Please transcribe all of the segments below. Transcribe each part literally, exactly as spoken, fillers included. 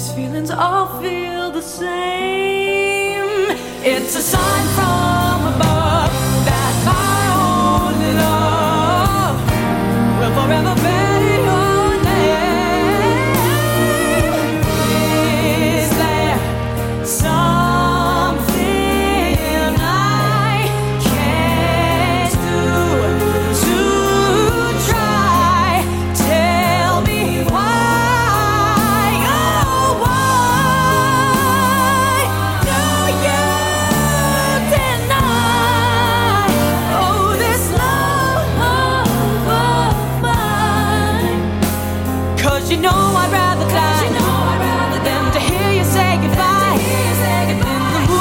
These feelings all feel the same. It's a sign from above that my only love will forever bear your name. Is there something I can't do to try? Tell me why, oh why do you deny, oh this love of mine? 'Cause you know I'd rather die than to hear you say goodbye in the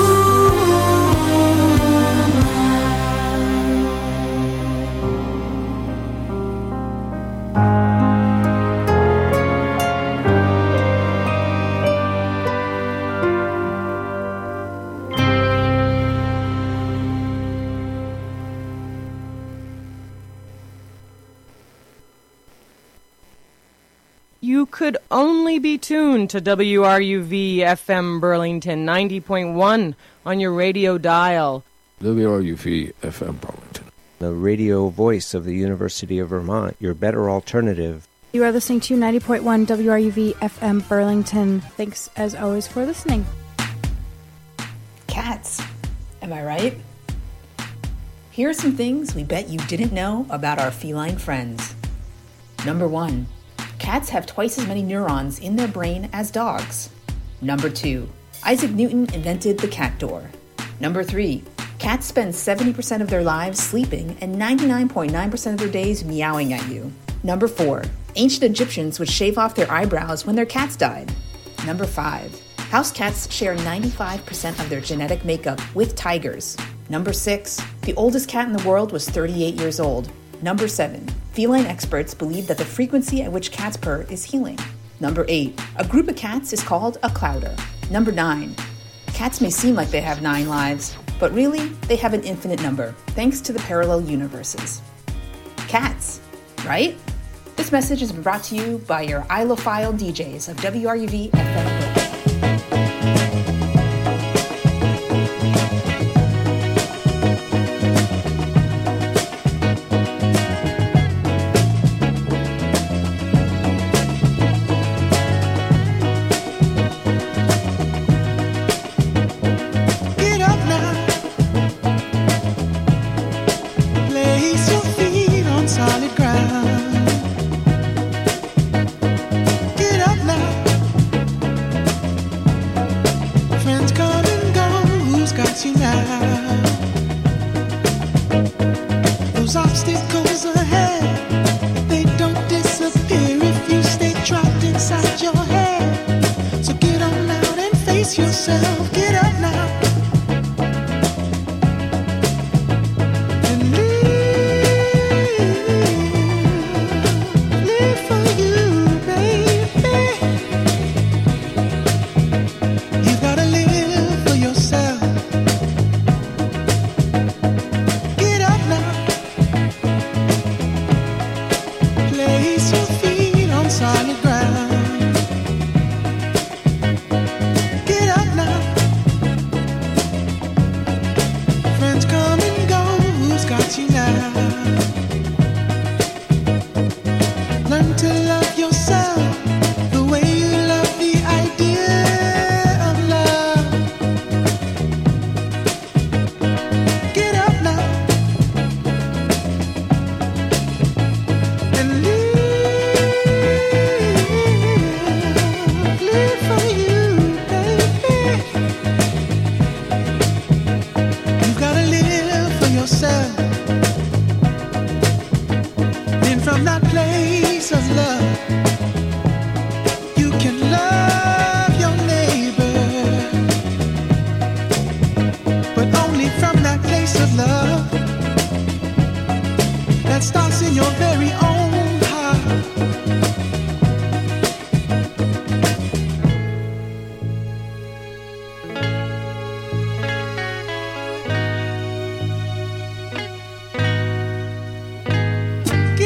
You could only be tuned to W R U V F M Burlington ninety point one on your radio dial. W R U V F M Burlington, the radio voice of the University of Vermont, your better alternative. You are listening to ninety point one W R U V F M Burlington. Thanks, as always, for listening. Cats, am I right? Here are some things we bet you didn't know about our feline friends. Number one, cats have twice as many neurons in their brain as dogs. Number two, Isaac Newton invented the cat door. Number three, cats spend seventy percent of their lives sleeping and ninety-nine point nine percent of their days meowing at you. Number four, ancient Egyptians would shave off their eyebrows when their cats died. Number five, house cats share ninety-five percent of their genetic makeup with tigers. Number six, the oldest cat in the world was thirty-eight years old. Number seven, feline experts believe that the frequency at which cats purr is healing. Number eight, a group of cats is called a clouder. Number nine, cats may seem like they have nine lives, but really, they have an infinite number, thanks to the parallel universes. Cats, right? This message has been brought to you by your ilophile D Js of W R U V F M.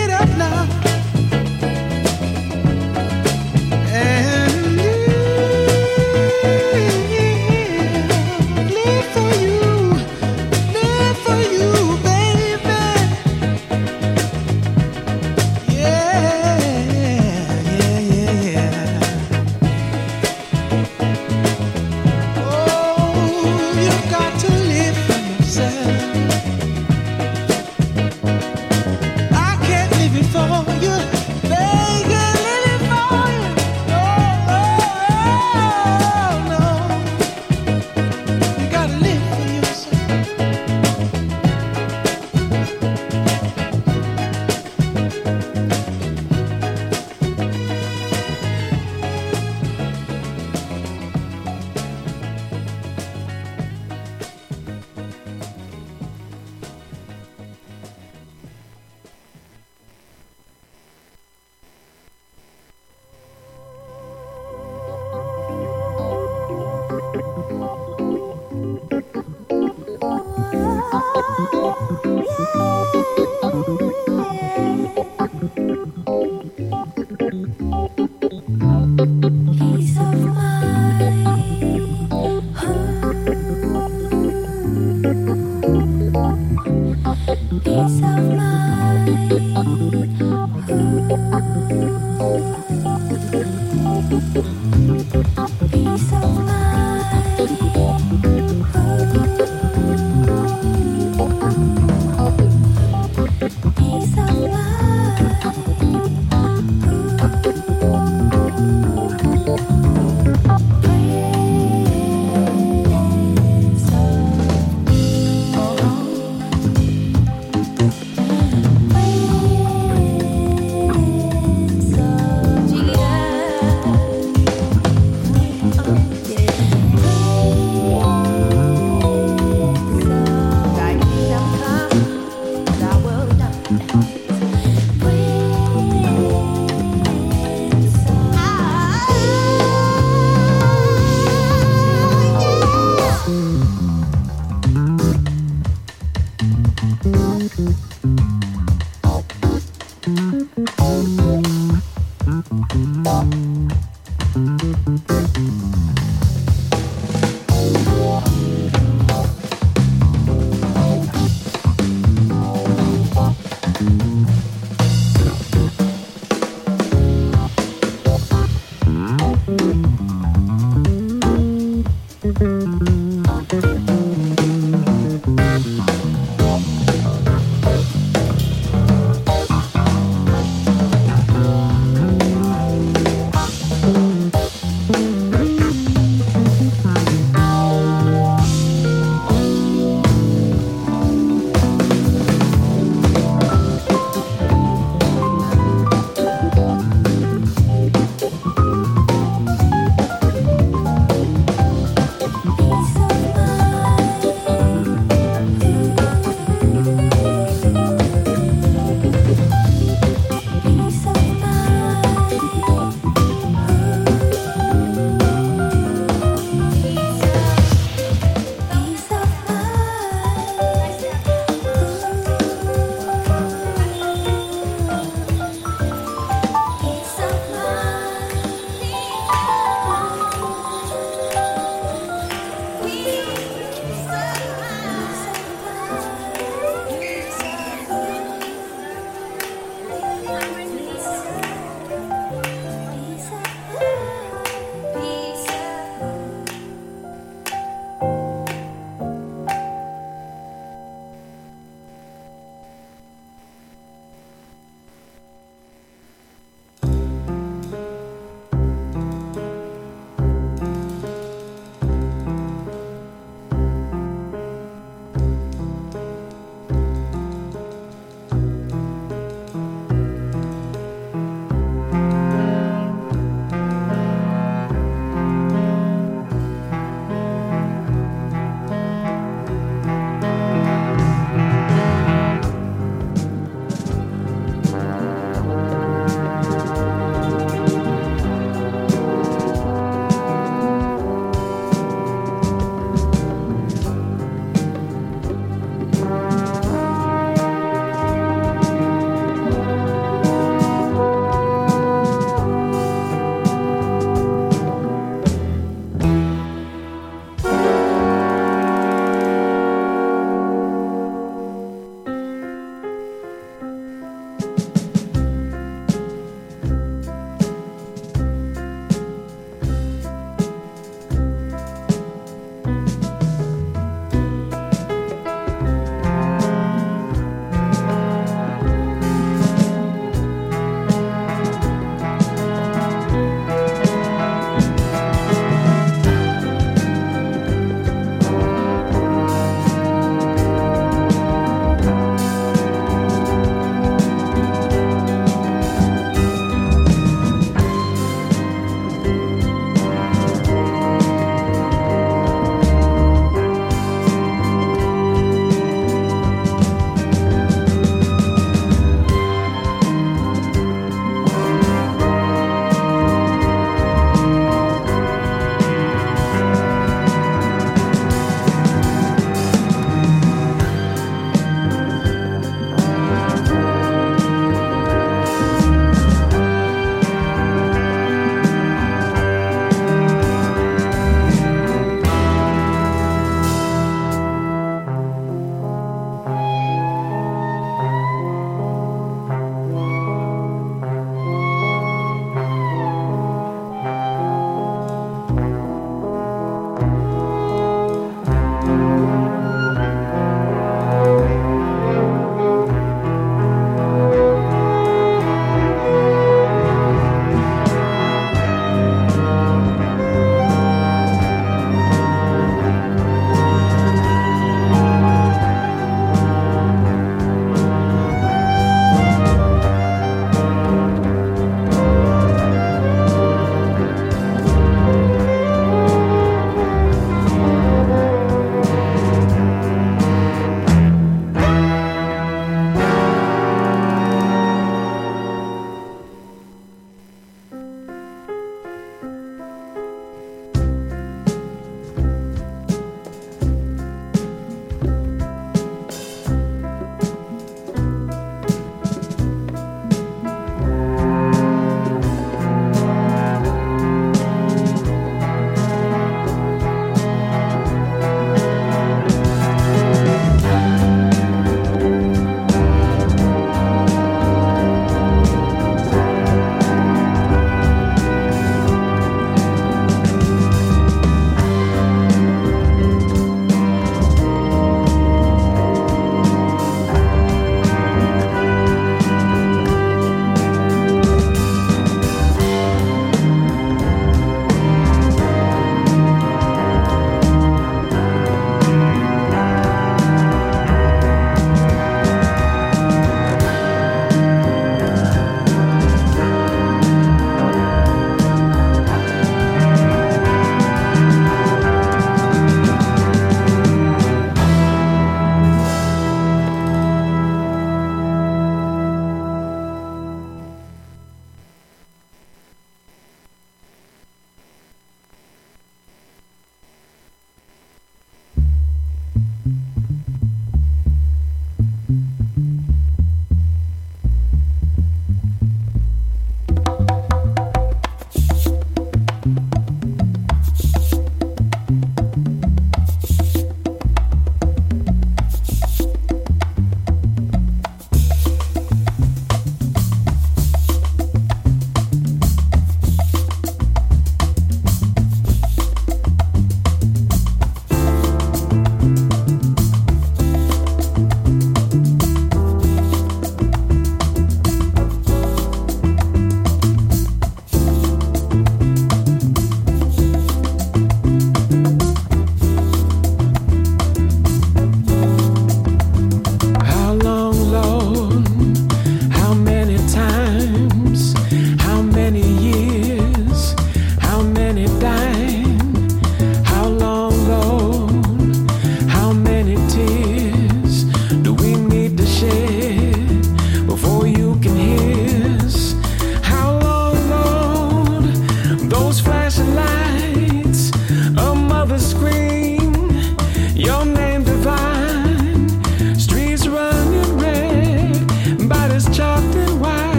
And So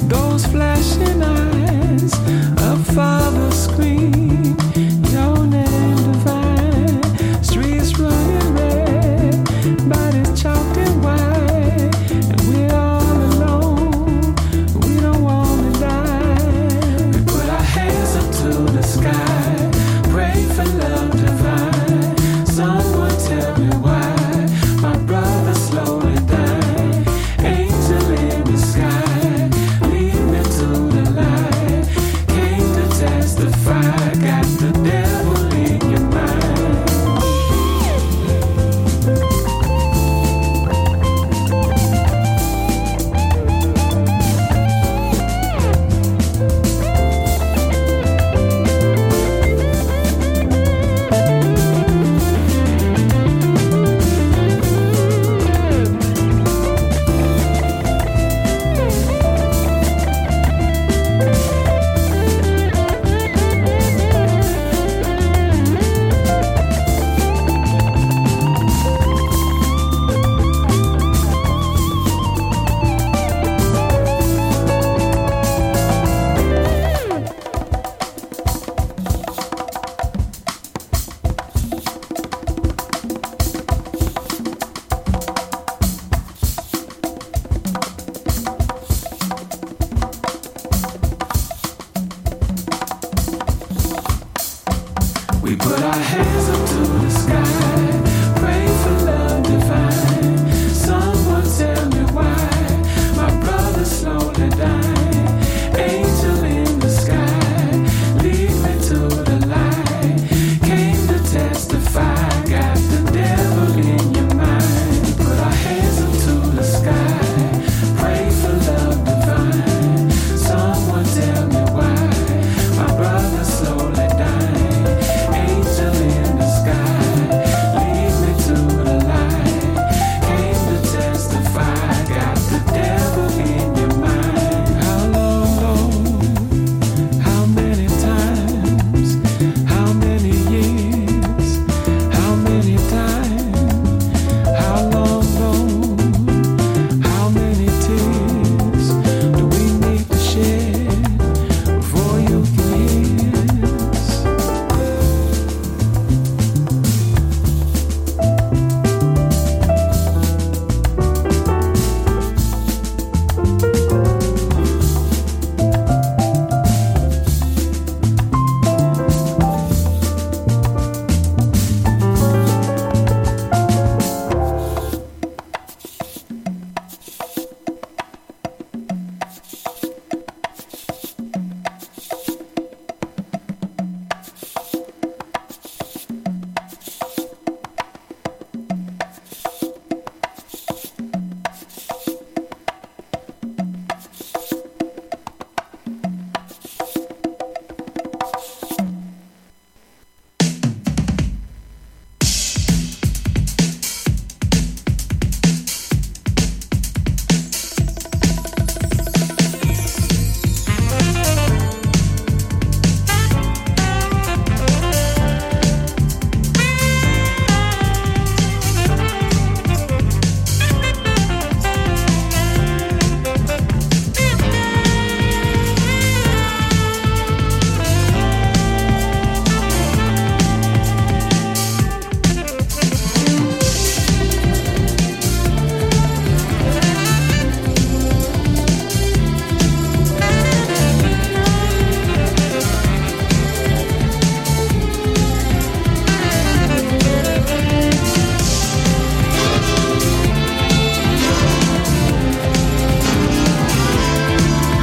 those flashing eyes, a father scream, your name divine, streets running red, bodies chalked and white, and we're all alone, we don't wanna die. We put our hands up to the sky, pray for love divine, someone tell me why my brother slowly died. Angel in the sky, lead me to the light, came to testify, got the devil in your mind. We put our hands up